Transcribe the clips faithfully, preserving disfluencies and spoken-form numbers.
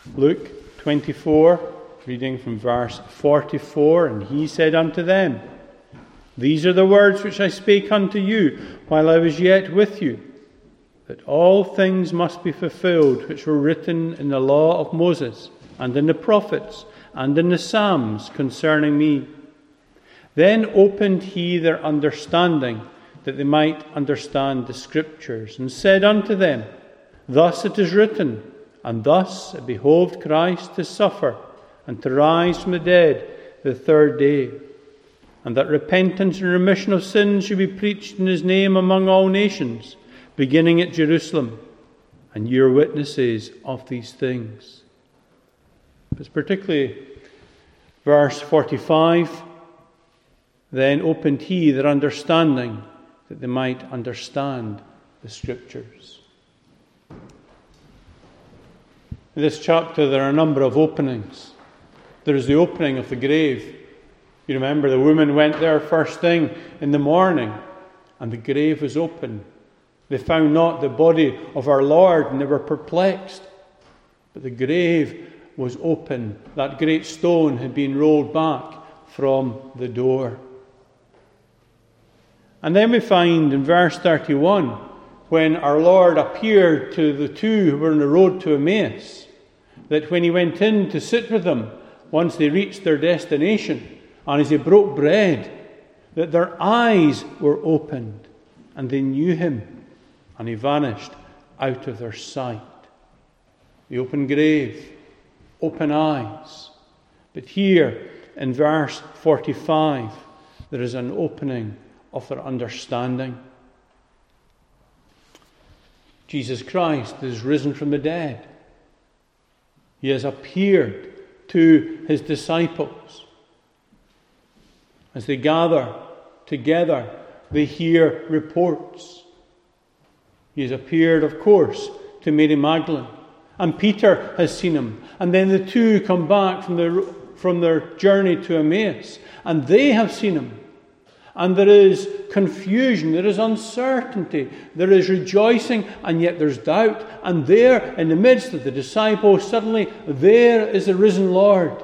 Luke twenty-four, reading from verse forty-four, and he said unto them, These are the words which I spake unto you while I was yet with you, that all things must be fulfilled which were written in the law of Moses, and in the prophets, and in the Psalms concerning me. Then opened he their understanding, that they might understand the Scriptures, and said unto them, Thus it is written, and thus it behoved Christ to suffer, and to rise from the dead the third day, and that repentance and remission of sins should be preached in his name among all nations, beginning at Jerusalem, and ye are witnesses of these things. It's particularly verse forty-five, then opened he their understanding, that they might understand the Scriptures. In this chapter there are a number of openings. There is the opening of the grave. You remember the woman went there first thing in the morning, and the grave was open. They found not the body of our Lord, and they were perplexed. But the grave was open. That great stone had been rolled back from the door. And then we find in verse thirty-one, when our Lord appeared to the two who were on the road to Emmaus, that when he went in to sit with them, once they reached their destination, and as he broke bread, that their eyes were opened, and they knew him, and he vanished out of their sight. The open grave, open eyes. But here in verse forty-five, there is an opening of their understanding. Jesus Christ is risen from the dead. He has appeared to his disciples. As they gather together, they hear reports. He has appeared, of course, to Mary Magdalene. And Peter has seen him. And then the two come back from their, from their journey to Emmaus. And they have seen him. And there is confusion, there is uncertainty, there is rejoicing, and yet there's doubt. And there, in the midst of the disciples, suddenly there is the risen Lord.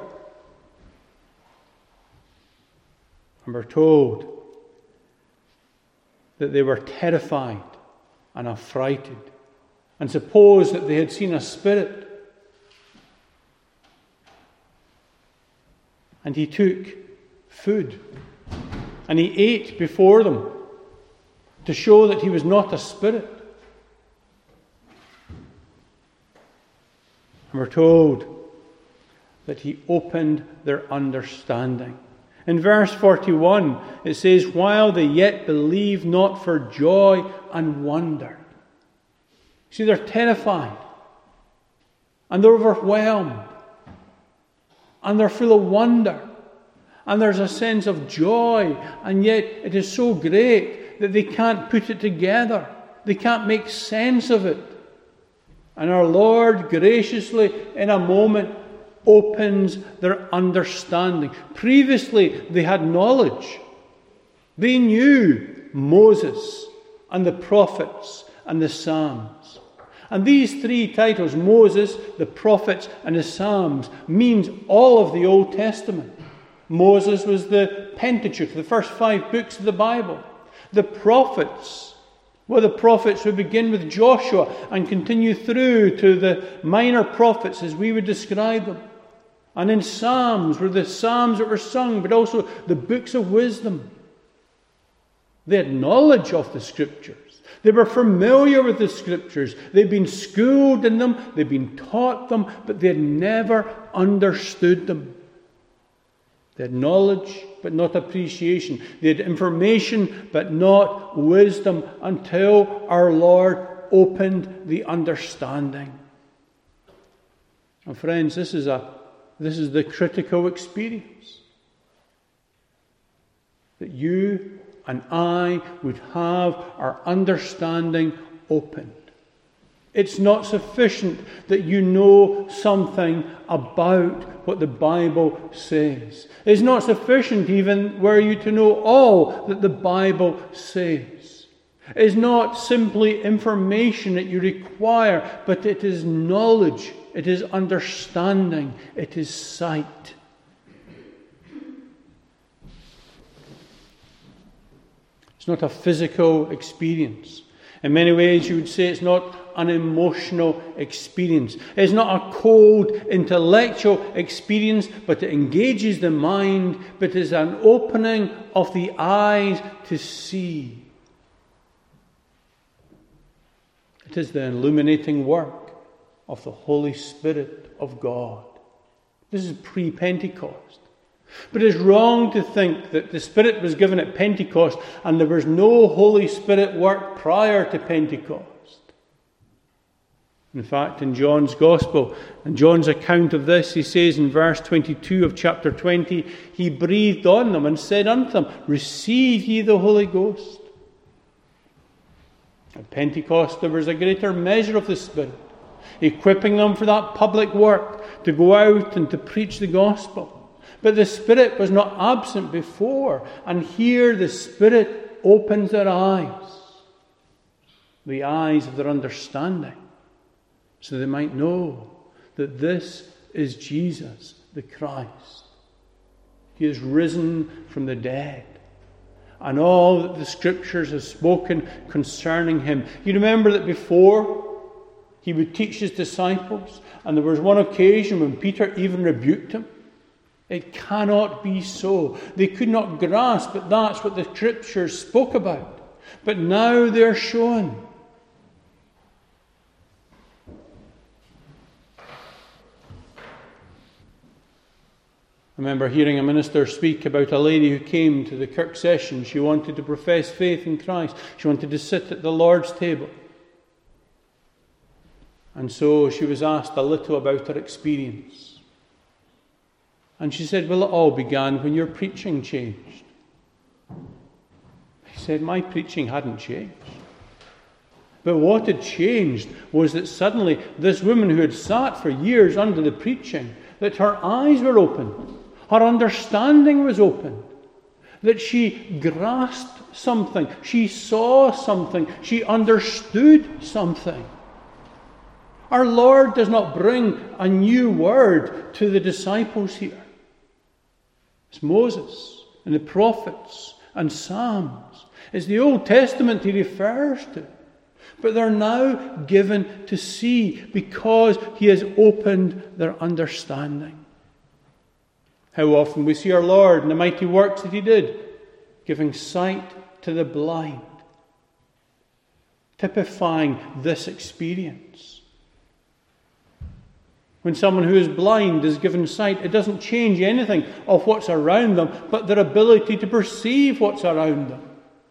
And we're told that they were terrified and affrighted, and supposed that they had seen a spirit. And he took food, and he ate before them to show that he was not a spirit. And we're told that he opened their understanding. In verse forty-one, it says, while they yet believed not for joy and wonder. See, they're terrified, and they're overwhelmed, and they're full of wonder. And there's a sense of joy, and yet it is so great that they can't put it together. They can't make sense of it. And our Lord graciously, in a moment, opens their understanding. Previously, they had knowledge. They knew Moses and the prophets and the Psalms. And these three titles, Moses, the prophets, and the Psalms, means all of the Old Testament. Moses was the Pentateuch, the first five books of the Bible. The prophets were the prophets who begin with Joshua and continue through to the minor prophets as we would describe them. And in Psalms were the Psalms that were sung, but also the books of wisdom. They had knowledge of the Scriptures. They were familiar with the Scriptures. They'd been schooled in them. They'd been taught them, but they had never understood them. They had knowledge, but not appreciation. They had information, but not wisdom, until our Lord opened the understanding. And friends, this is a this is the critical experience. That you and I would have our understanding opened. It's not sufficient that you know something about what the Bible says. It's not sufficient even were you to know all that the Bible says. It is not simply information that you require, but it is knowledge it is understanding, it is sight. It's not a physical experience. In many ways, you would say it's not an emotional experience. It's not a cold intellectual experience, but it engages the mind, but it is an opening of the eyes to see. It is the illuminating work of the Holy Spirit of God. This is pre-Pentecost. But it's wrong to think that the Spirit was given at Pentecost and there was no Holy Spirit work prior to Pentecost. In fact, in John's Gospel, in John's account of this, he says in verse twenty-two of chapter twenty, he breathed on them and said unto them, receive ye the Holy Ghost. At Pentecost, there was a greater measure of the Spirit, equipping them for that public work, to go out and to preach the gospel. But the Spirit was not absent before, and here the Spirit opens their eyes, the eyes of their understanding, so they might know that this is Jesus, the Christ. He is risen from the dead. And all that the Scriptures have spoken concerning him. You remember that before he would teach his disciples, and there was one occasion when Peter even rebuked him. It cannot be so. They could not grasp that that's what the Scriptures spoke about. But now they're shown. I remember hearing a minister speak about a lady who came to the Kirk session. She wanted to profess faith in Christ. She wanted to sit at the Lord's table. And so she was asked a little about her experience. And she said, well, it all began when your preaching changed. He said, my preaching hadn't changed. But what had changed was that suddenly this woman who had sat for years under the preaching, that her eyes were opened. Her understanding was opened, that she grasped something, she saw something, she understood something. Our Lord does not bring a new word to the disciples here. It's Moses and the prophets and Psalms. It's the Old Testament he refers to. But they're now given to see because he has opened their understanding. How often we see our Lord in the mighty works that he did, giving sight to the blind, typifying this experience. When someone who is blind is given sight, it doesn't change anything of what's around them, but their ability to perceive what's around them.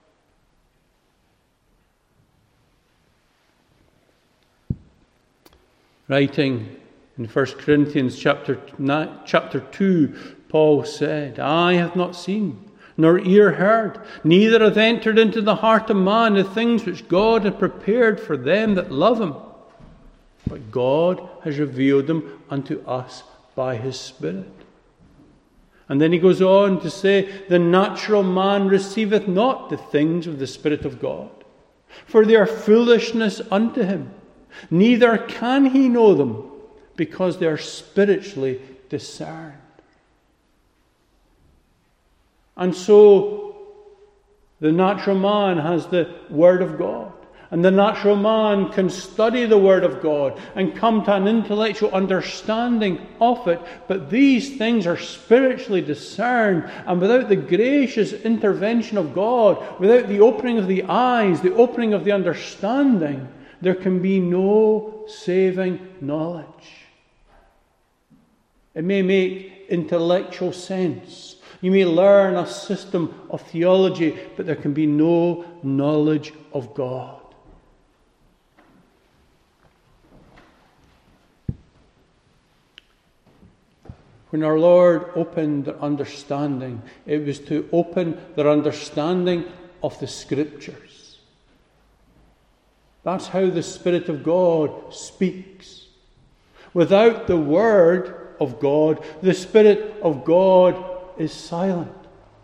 Writing in First Corinthians chapter nine, chapter two, Paul said, eye hath not seen, nor ear heard, neither hath entered into the heart of man the things which God hath prepared for them that love him. But God has revealed them unto us by his Spirit. And then he goes on to say, the natural man receiveth not the things of the Spirit of God, for they are foolishness unto him. Neither can he know them, because they are spiritually discerned. And so, the natural man has the Word of God. And the natural man can study the Word of God and come to an intellectual understanding of it. But these things are spiritually discerned. And without the gracious intervention of God, without the opening of the eyes, the opening of the understanding, there can be no saving knowledge. It may make intellectual sense. You may learn a system of theology, but there can be no knowledge of God. When our Lord opened their understanding, it was to open their understanding of the Scriptures. That's how the Spirit of God speaks. Without the Word of God, the Spirit of God is silent.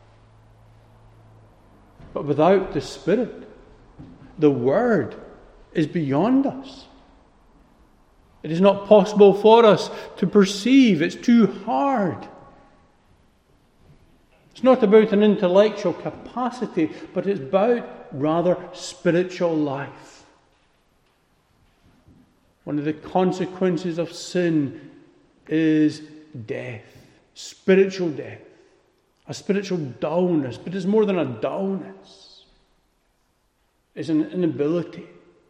But without the Spirit, the Word is beyond us. It is not possible for us to perceive. It's too hard. It's not about an intellectual capacity, but it's about, rather, spiritual life. One of the consequences of sin is death, spiritual death, a spiritual dullness. But it's more than a dullness. It's an inability.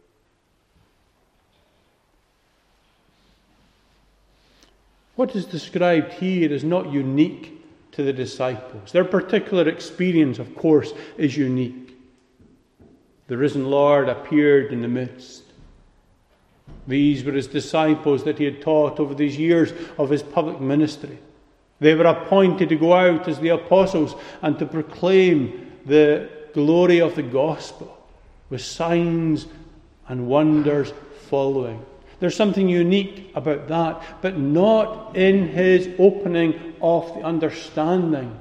What is described here is not unique to the disciples. Their particular experience, of course, is unique. The risen Lord appeared in the midst. These were his disciples that he had taught over these years of his public ministry. They were appointed to go out as the apostles and to proclaim the glory of the gospel with signs and wonders following. There's something unique about that, but not in his opening of the understanding.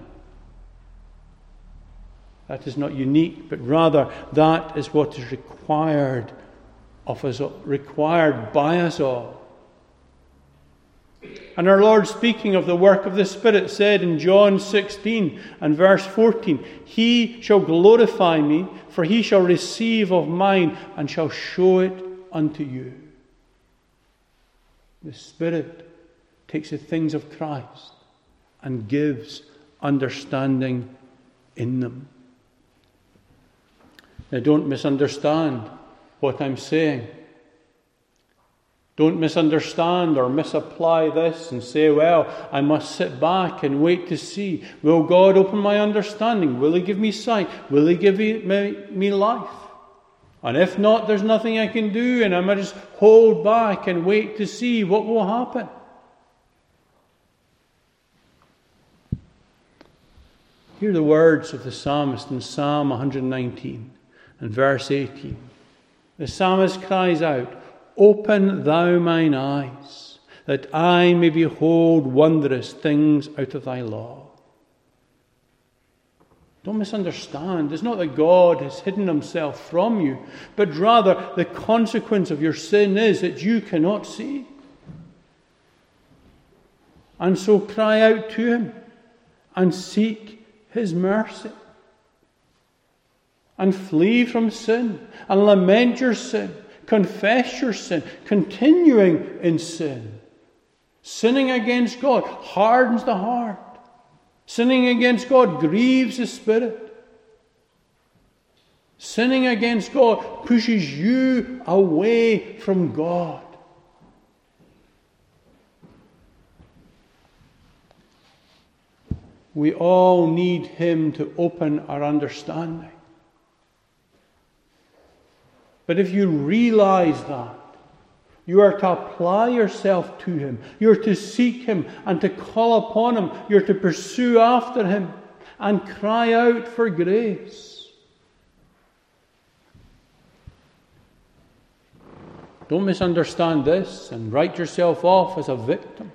That is not unique, but rather that is what is required of us, required by us all. And our Lord, speaking of the work of the Spirit, said in John sixteen and verse fourteen, "He shall glorify me, for he shall receive of mine and shall show it unto you." The Spirit takes the things of Christ and gives understanding in them. Now, don't misunderstand what I'm saying. Don't misunderstand or misapply this and say, well, I must sit back and wait to see. Will God open my understanding? Will he give me sight? Will he give me, me, me life? And if not, there's nothing I can do, and I might just hold back and wait to see what will happen. Hear the words of the psalmist in Psalm one nineteen and verse eighteen. The psalmist cries out, "Open thou mine eyes, that I may behold wondrous things out of thy law." Don't misunderstand. It's not that God has hidden himself from you, but rather the consequence of your sin is that you cannot see. And so cry out to him and seek his mercy. And flee from sin and lament your sin. Confess your sin. Continuing in sin. Sinning against God hardens the heart. Sinning against God grieves the Spirit. Sinning against God pushes you away from God. We all need him to open our understanding. But if you realize that, you are to apply yourself to him. You are to seek him and to call upon him. You are to pursue after him and cry out for grace. Don't misunderstand this and write yourself off as a victim.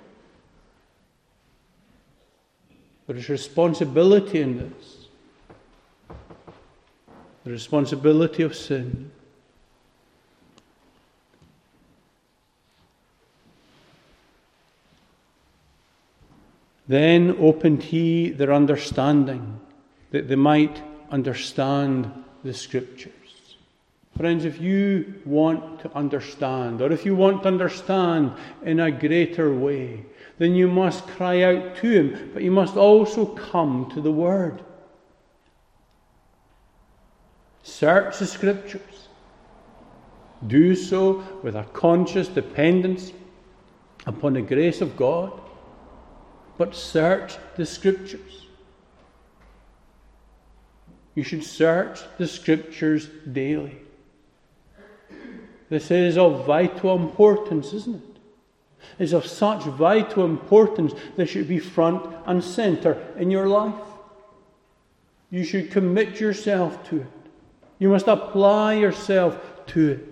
There is responsibility in this. The responsibility of sin. Then opened he their understanding, that they might understand the Scriptures. Friends, if you want to understand, or if you want to understand in a greater way, then you must cry out to him, but you must also come to the Word. Search the Scriptures. Do so with a conscious dependence upon the grace of God. But search the Scriptures. You should search the Scriptures daily. This is of vital importance, isn't it? It's of such vital importance that it should be front and centre in your life. You should commit yourself to it. You must apply yourself to it.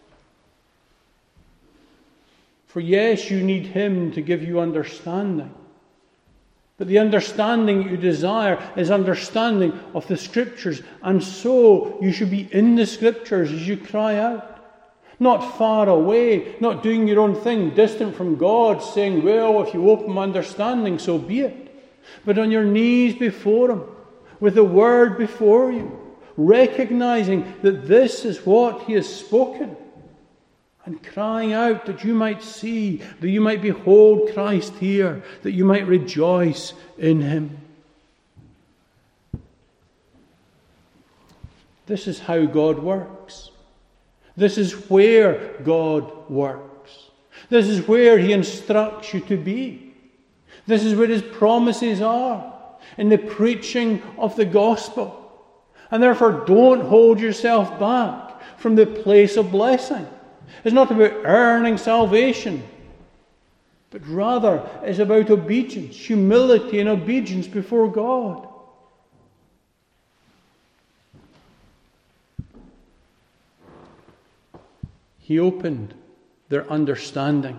For yes, you need him to give you understanding. But the understanding you desire is understanding of the Scriptures. And so you should be in the Scriptures as you cry out. Not far away, not doing your own thing, distant from God, saying, well, if you open my understanding, so be it. But on your knees before Him, with the Word before you, recognizing that this is what He has spoken, and crying out that you might see, that you might behold Christ here, that you might rejoice in Him. This is how God works. This is where God works. This is where He instructs you to be. This is where His promises are, in the preaching of the gospel. And therefore, don't hold yourself back from the place of blessing. It's not about earning salvation, but rather it's about obedience, humility and obedience before God. He opened their understanding.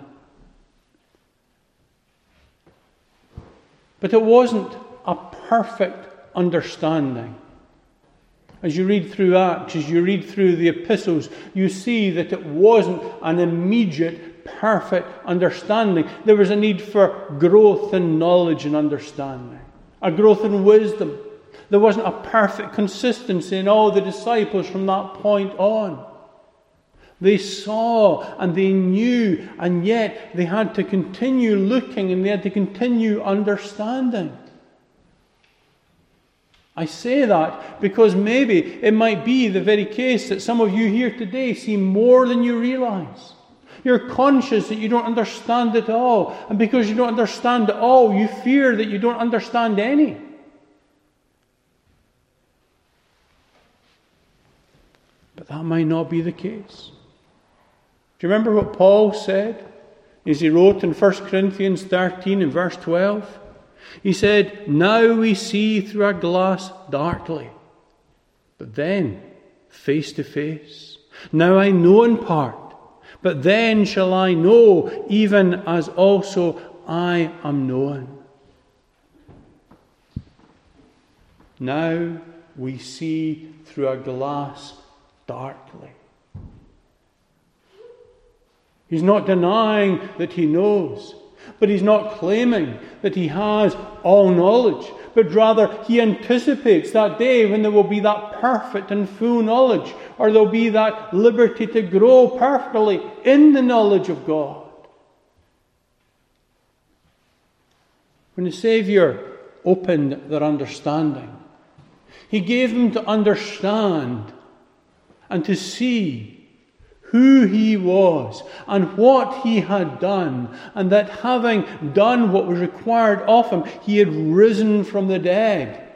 But it wasn't a perfect understanding. As you read through Acts, as you read through the epistles, you see that it wasn't an immediate, perfect understanding. There was a need for growth in knowledge and understanding, a growth in wisdom. There wasn't a perfect consistency in all the disciples from that point on. They saw and they knew, and yet they had to continue looking and they had to continue understanding. I say that because maybe it might be the very case that some of you here today see more than you realize. You're conscious that you don't understand it all, and because you don't understand it all, you fear that you don't understand any. But that might not be the case. Do you remember what Paul said as he wrote in First Corinthians thirteen and verse twelve? He said, now we see through a glass darkly, but then face to face. Now I know in part, but then shall I know, even as also I am known. Now we see through a glass darkly. He's not denying that he knows, but he's not claiming that he has all knowledge, but rather he anticipates that day when there will be that perfect and full knowledge, or there will be that liberty to grow perfectly in the knowledge of God. When the Saviour opened their understanding, He gave them to understand and to see who He was and what He had done, and that having done what was required of Him, He had risen from the dead,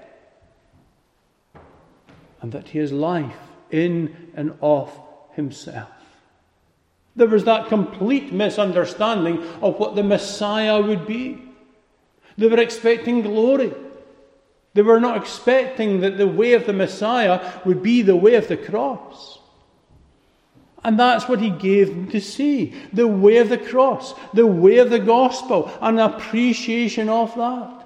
and that He has life in and of Himself. There was that complete misunderstanding of what the Messiah would be. They were expecting glory. They were not expecting that the way of the Messiah would be the way of the cross. And that's what He gave them to see. The way of the cross, the way of the gospel, an appreciation of that.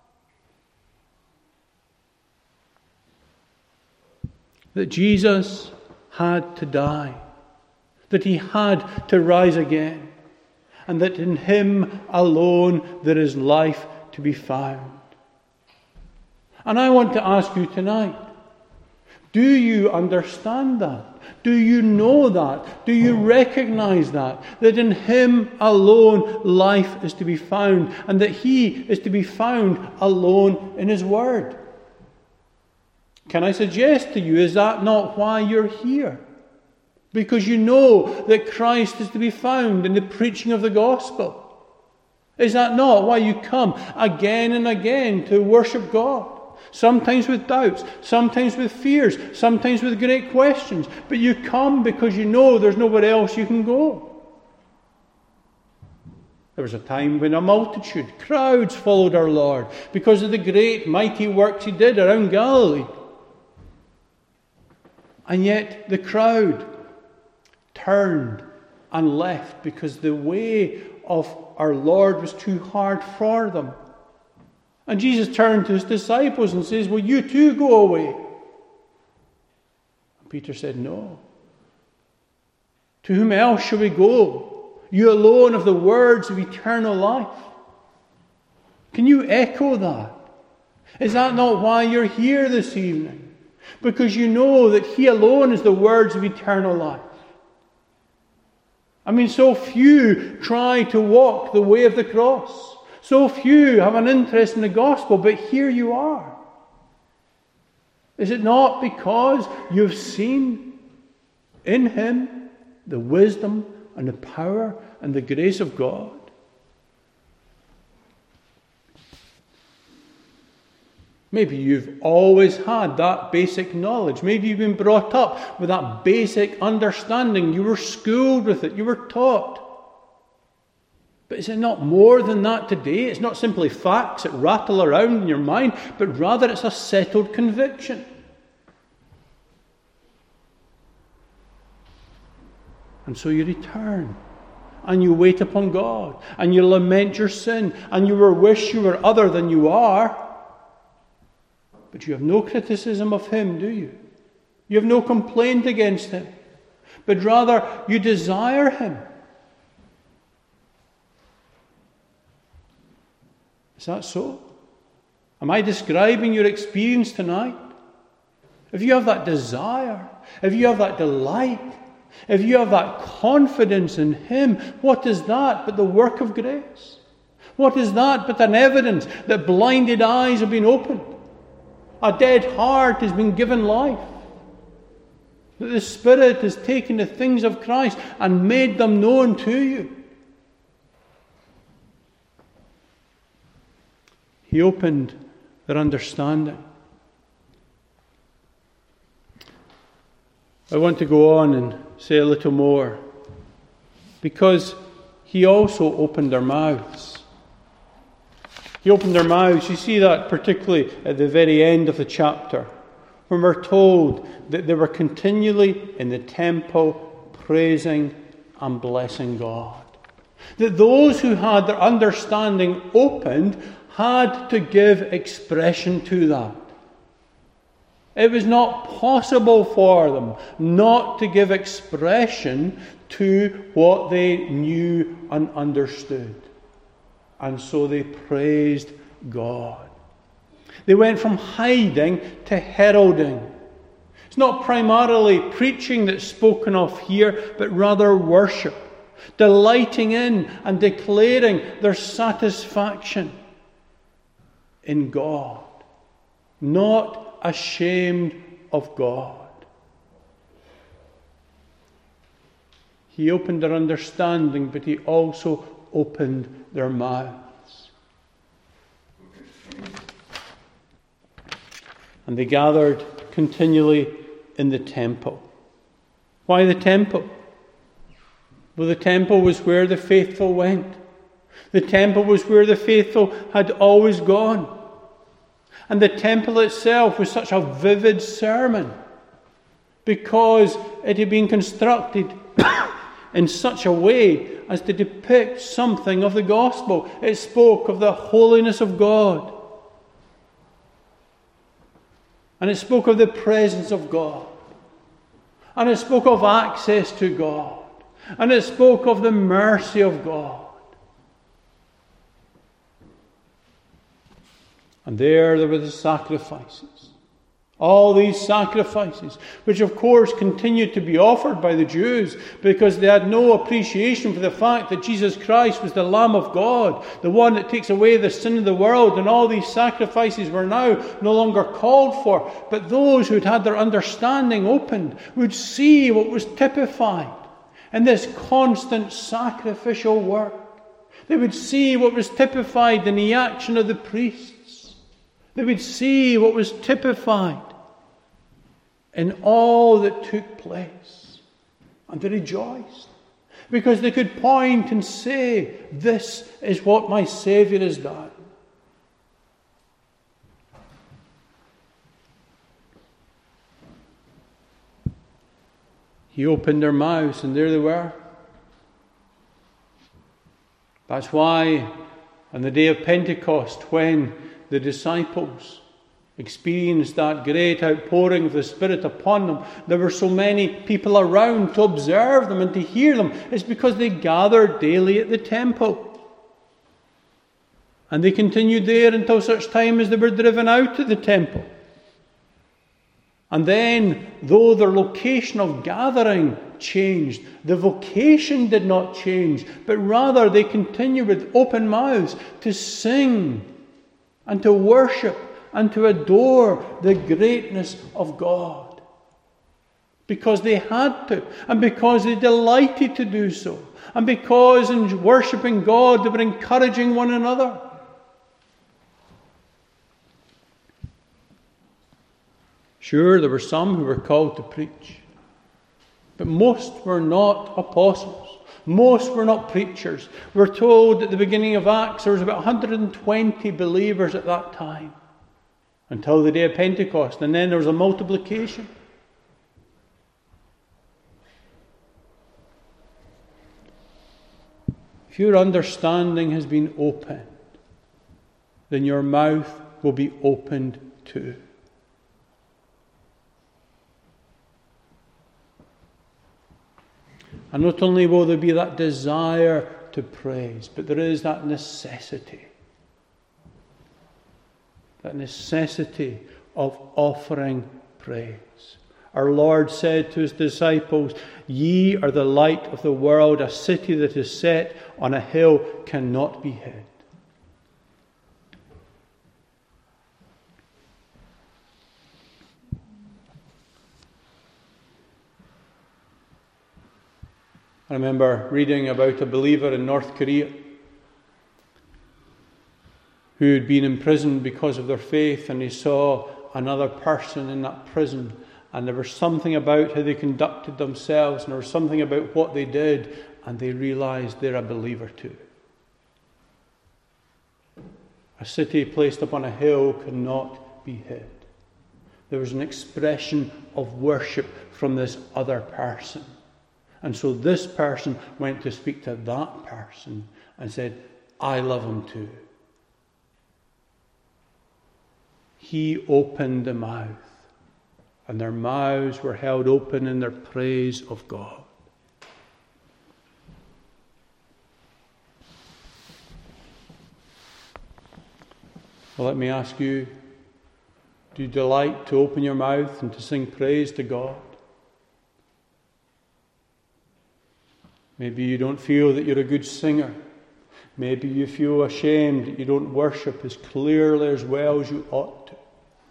That Jesus had to die. That He had to rise again. And that in Him alone there is life to be found. And I want to ask you tonight, do you understand that? Do you know that? Do you recognize that? That in Him alone life is to be found, and that He is to be found alone in His Word. Can I suggest to you, is that not why you're here? Because you know that Christ is to be found in the preaching of the gospel. Is that not why you come again and again to worship God? Sometimes with doubts, sometimes with fears, sometimes with great questions. But you come because you know there's nowhere else you can go. There was a time when a multitude, crowds followed our Lord because of the great mighty works He did around Galilee. And yet the crowd turned and left because the way of our Lord was too hard for them. And Jesus turned to His disciples and says, will you too go away? And Peter said, no. To whom else shall we go? You alone have the words of eternal life. Can you echo that? Is that not why you're here this evening? Because you know that He alone is the words of eternal life. I mean, so few try to walk the way of the cross. So few have an interest in the gospel, but here you are. Is it not because you've seen in Him the wisdom and the power and the grace of God? Maybe you've always had that basic knowledge. Maybe you've been brought up with that basic understanding. You were schooled with it. You were taught. But is it not more than that today? It's not simply facts that rattle around in your mind, but rather it's a settled conviction. And so you return, and you wait upon God, and you lament your sin, and you wish you were other than you are. But you have no criticism of Him, do you? You have no complaint against Him, but rather you desire Him. Is that so? Am I describing your experience tonight? If you have that desire, if you have that delight, if you have that confidence in Him, what is that but the work of grace? What is that but an evidence that blinded eyes have been opened? A dead heart has been given life. That the Spirit has taken the things of Christ and made them known to you. He opened their understanding. I want to go on and say a little more, because He also opened their mouths. He opened their mouths. You see that particularly at the very end of the chapter, when we're told that they were continually in the temple praising and blessing God. That those who had their understanding opened had to give expression to that. It was not possible for them not to give expression to what they knew and understood. And so they praised God. They went from hiding to heralding. It's not primarily preaching that's spoken of here, but rather worship. Delighting in and declaring their satisfaction in God. Not ashamed of God. He opened their understanding, but He also opened their mouths. And they gathered continually in the temple. Why the temple? Well, the temple was where the faithful went. The temple was where the faithful had always gone. And the temple itself was such a vivid sermon because it had been constructed in such a way as to depict something of the gospel. It spoke of the holiness of God. And it spoke of the presence of God. And it spoke of access to God. And it spoke of the mercy of God. And there, there were the sacrifices. All these sacrifices, which of course continued to be offered by the Jews because they had no appreciation for the fact that Jesus Christ was the Lamb of God, the one that takes away the sin of the world, and all these sacrifices were now no longer called for. But those who had had their understanding opened would see what was typified in this constant sacrificial work. They would see what was typified in the action of the priests. They would see what was typified in all that took place. And they rejoiced because they could point and say, this is what my Saviour has done. He opened their mouths and there they were. That's why on the day of Pentecost, when the disciples experienced that great outpouring of the Spirit upon them, there were so many people around to observe them and to hear them. It's because they gathered daily at the temple. And they continued there until such time as they were driven out of the temple. And then, though their location of gathering changed, the vocation did not change, but rather they continued with open mouths to sing and to worship and to adore the greatness of God. Because they had to, and because they delighted to do so, and because in worshipping God they were encouraging one another. Sure, there were some who were called to preach, but most were not apostles. Most were not preachers. We're told at the beginning of Acts there was about one hundred twenty believers at that time, until the day of Pentecost, and then there was a multiplication. If your understanding has been opened, then your mouth will be opened too. And not only will there be that desire to praise, but there is that necessity. That necessity of offering praise. Our Lord said to his disciples, "Ye are the light of the world. A city that is set on a hill cannot be hid." I remember reading about a believer in North Korea who had been imprisoned because of their faith, and he saw another person in that prison, and there was something about how they conducted themselves, and there was something about what they did, and they realized they're a believer too. A city placed upon a hill cannot be hid. There was an expression of worship from this other person. And so this person went to speak to that person and said, "I love him too." He opened the mouth, and their mouths were held open in their praise of God. Well, let me ask you, do you delight to open your mouth and to sing praise to God? Maybe you don't feel that you're a good singer. Maybe you feel ashamed that you don't worship as clearly as well as you ought to.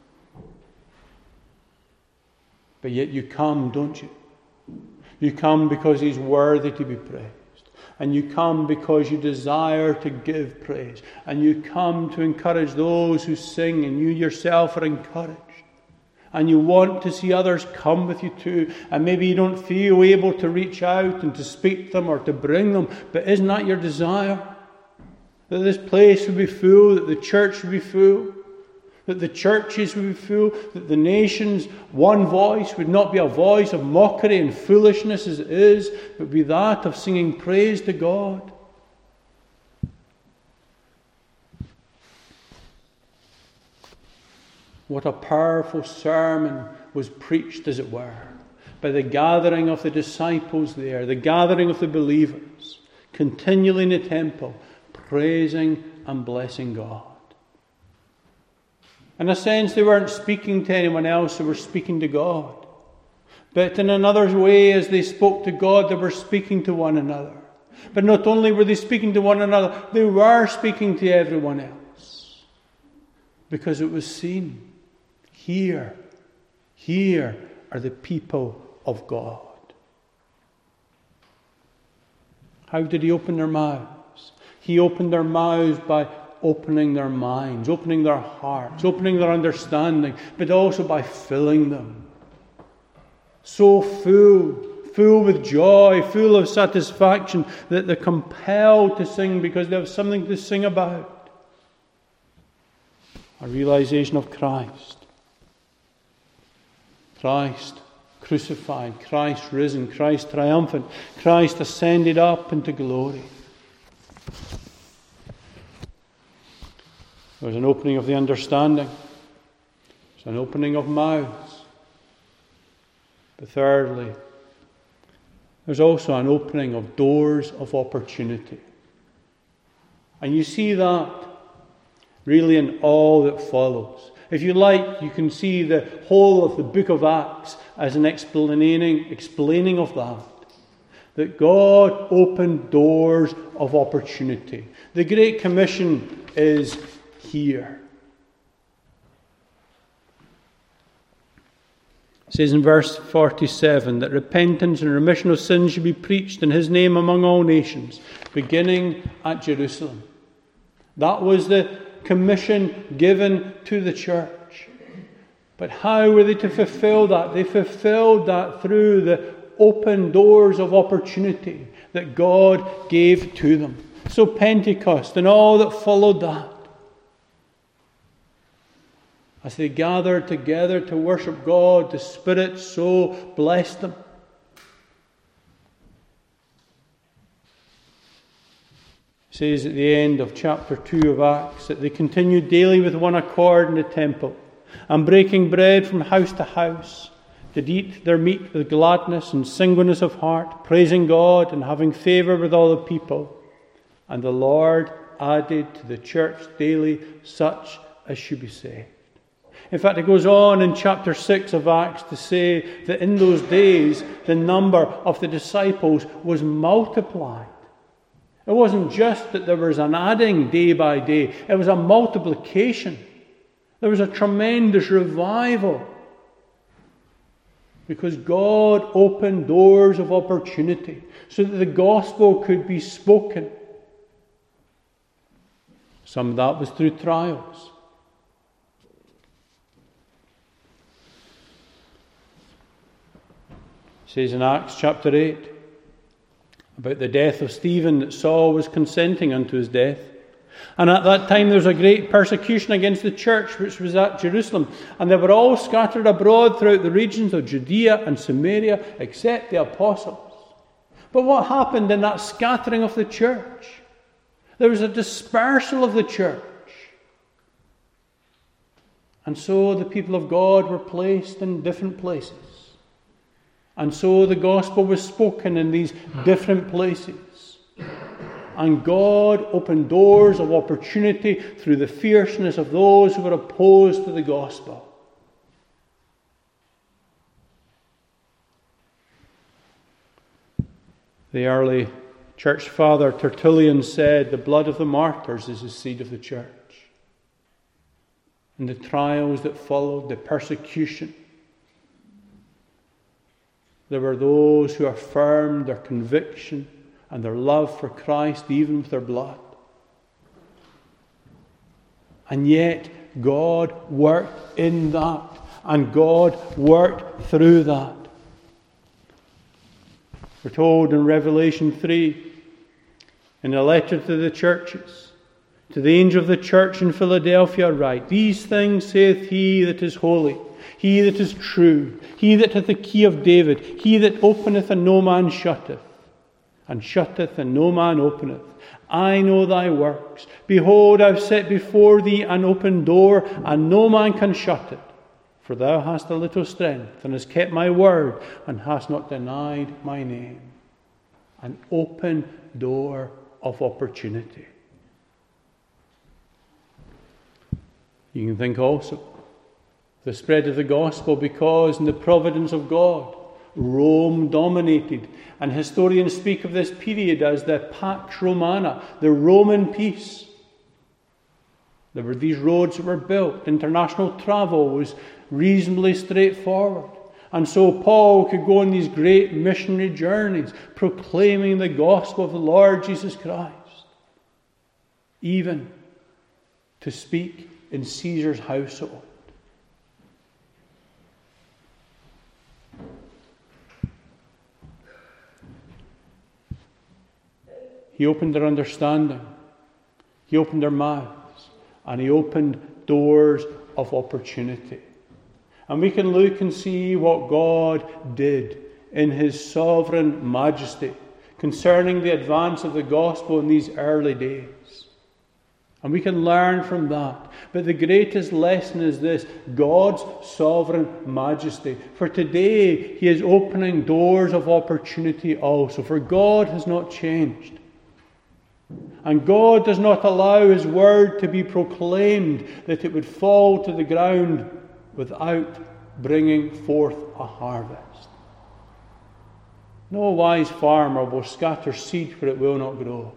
But yet you come, don't you? You come because he's worthy to be praised. And you come because you desire to give praise. And you come to encourage those who sing, and you yourself are encouraged. And you want to see others come with you too. And maybe you don't feel able to reach out and to speak to them or to bring them. But isn't that your desire? That this place would be full, that the church would be full, that the churches would be full, that the nation's one voice would not be a voice of mockery and foolishness as it is, but be that of singing praise to God. What a powerful sermon was preached, as it were, by the gathering of the disciples there, the gathering of the believers, continually in the temple, praising and blessing God. In a sense, they weren't speaking to anyone else, they were speaking to God. But in another way, as they spoke to God, they were speaking to one another. But not only were they speaking to one another, they were speaking to everyone else. Because it was seen. Here, here are the people of God. How did he open their mouths? He opened their mouths by opening their minds, opening their hearts, opening their understanding, but also by filling them. So full, full with joy, full of satisfaction, that they're compelled to sing because they have something to sing about. A realization of Christ. Christ crucified, Christ risen, Christ triumphant, Christ ascended up into glory. There was an opening of the understanding. It's an opening of mouths. But thirdly, there's also an opening of doors of opportunity. And you see that really in all that follows. If you like, you can see the whole of the book of Acts as an explaining, explaining of that. That God opened doors of opportunity. The Great Commission is here. It says in verse forty-seven that repentance and remission of sins should be preached in his name among all nations, beginning at Jerusalem. That was the commission given to the church. But how were they to fulfill that? They fulfilled that through the open doors of opportunity that God gave to them. So Pentecost and all that followed that, as they gathered together to worship God, the Spirit so blessed them. It says at the end of chapter two of Acts that they continued daily with one accord in the temple, and breaking bread from house to house, did eat their meat with gladness and singleness of heart, praising God and having favour with all the people. And the Lord added to the church daily such as should be saved. In fact, it goes on in chapter six of Acts to say that in those days the number of the disciples was multiplied. It wasn't just that there was an adding day by day, it was a multiplication. There was a tremendous revival. Because God opened doors of opportunity so that the gospel could be spoken. Some of that was through trials. It says in Acts chapter eight about the death of Stephen that Saul was consenting unto his death. And at that time there was a great persecution against the church which was at Jerusalem. And they were all scattered abroad throughout the regions of Judea and Samaria, except the apostles. But what happened in that scattering of the church? There was a dispersal of the church. And so the people of God were placed in different places. And so the gospel was spoken in these different places. And God opened doors of opportunity through the fierceness of those who were opposed to the gospel. The early church father Tertullian said, the blood of the martyrs is the seed of the church. And the trials that followed, the persecution, there were those who affirmed their conviction and their love for Christ, even with their blood. And yet, God worked in that. And God worked through that. We're told in Revelation three, in a letter to the churches, to the angel of the church in Philadelphia write, these things saith he that is holy, he that is true, he that hath the key of David, he that openeth and no man shutteth, and shutteth and no man openeth. I know thy works. Behold, I have set before thee an open door, and no man can shut it. For thou hast a little strength, and hast kept my word, and hast not denied my name. An open door of opportunity. You can think also the spread of the gospel, because in the providence of God, Rome dominated. And historians speak of this period as the Pax Romana, the Roman peace. There were these roads that were built. International travel was reasonably straightforward. And so Paul could go on these great missionary journeys, proclaiming the gospel of the Lord Jesus Christ. Even to speak in Caesar's household. He opened their understanding. He opened their mouths. And he opened doors of opportunity. And we can look and see what God did in his sovereign majesty concerning the advance of the gospel in these early days. And we can learn from that. But the greatest lesson is this: God's sovereign majesty. For today, He is opening doors of opportunity also. For God has not changed. And God does not allow His word to be proclaimed that it would fall to the ground without bringing forth a harvest. No wise farmer will scatter seed where it will not grow.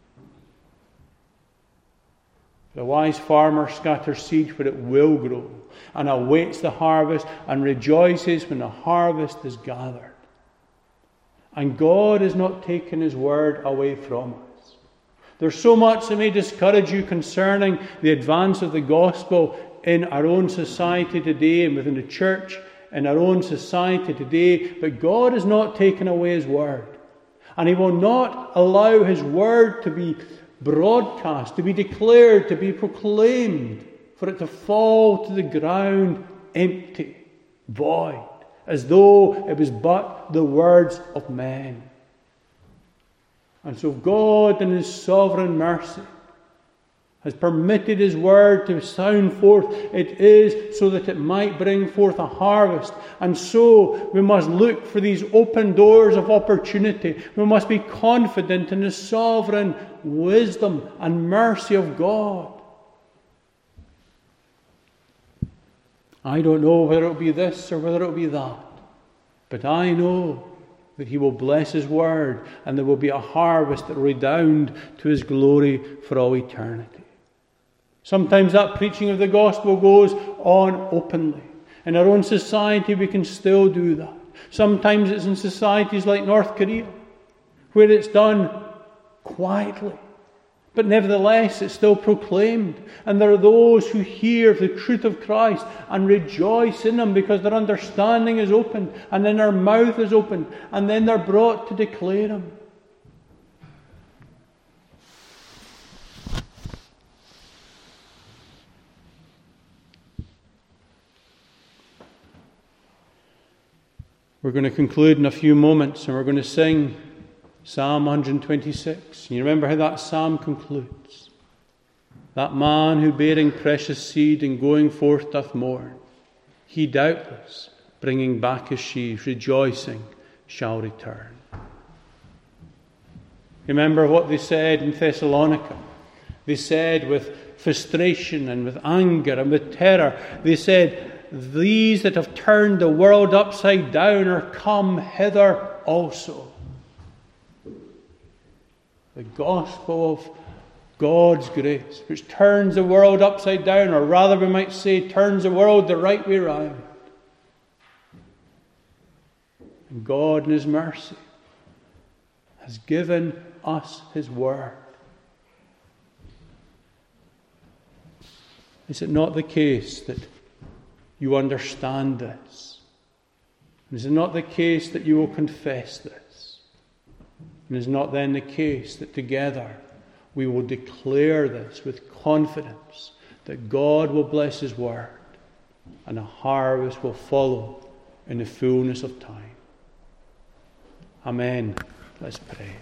The wise farmer scatters seed where it will grow, and awaits the harvest, and rejoices when the harvest is gathered. And God is not taking His word away from us. There's so much that may discourage you concerning the advance of the gospel in our own society today, and within the church in our own society today, but God is not taking away His word. And He will not allow His word to be broadcast, to be declared, to be proclaimed, for it to fall to the ground empty, void, as though it was but the words of men. And so God, in His sovereign mercy, has permitted His word to sound forth. It is so that it might bring forth a harvest. And so we must look for these open doors of opportunity. We must be confident in the sovereign wisdom and mercy of God. I don't know whether it will be this or whether it will be that, but I know that He will bless His word, and there will be a harvest that will redound to His glory for all eternity. Sometimes that preaching of the gospel goes on openly. In our own society we can still do that. Sometimes it's in societies like North Korea, where it's done quietly. But nevertheless it's still proclaimed. And there are those who hear the truth of Christ and rejoice in Him because their understanding is opened, and then their mouth is opened, and then they're brought to declare Him. We're going to conclude in a few moments, and we're going to sing Psalm one twenty-six. You remember how that psalm concludes? That man who bearing precious seed and going forth doth mourn, he doubtless, bringing back his sheaves, rejoicing, shall return. Remember what they said in Thessalonica. They said with frustration and with anger and with terror, they said, these that have turned the world upside down are come hither also. The gospel of God's grace, which turns the world upside down, or rather we might say turns the world the right way round. And God in His mercy has given us His word. Is it not the case that you understand this? And is it not the case that you will confess this? And is not then the case that together we will declare this with confidence, that God will bless His word and a harvest will follow in the fullness of time? Amen. Let's pray.